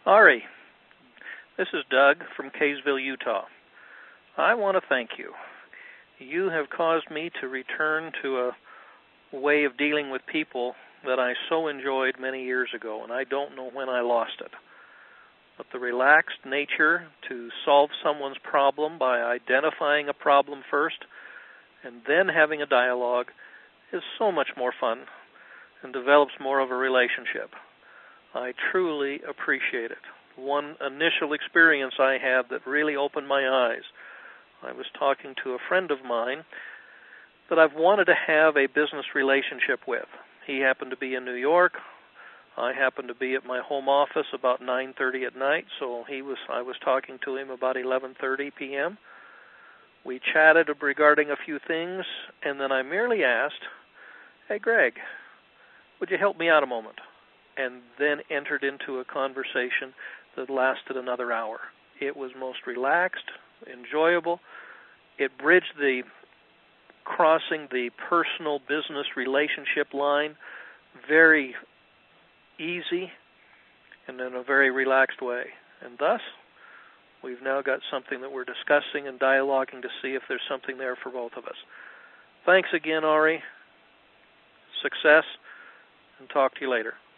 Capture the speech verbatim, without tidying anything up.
Ari, this is Doug from Kaysville, Utah. I want to thank you. You have caused me to return to a way of dealing with people that I so enjoyed many years ago, and I don't know when I lost it. But the relaxed nature to solve someone's problem by identifying a problem first and then having a dialogue is so much more fun and develops more of a relationship. I truly appreciate it. One initial experience I had that really opened my eyes. I was talking to a friend of mine that I've wanted to have a business relationship with. He happened to be in New York. I happened to be at my home office about nine thirty at night, so he was. I was talking to him about eleven thirty p.m. We chatted regarding a few things, and then I merely asked, "Hey, Greg, would you help me out a moment?" And then entered into a conversation that lasted another hour. It was most relaxed, enjoyable. It bridged the crossing the personal business relationship line very easy and in a very relaxed way. And thus, we've now got something that we're discussing and dialoguing to see if there's something there for both of us. Thanks again, Ari. Success, and talk to you later.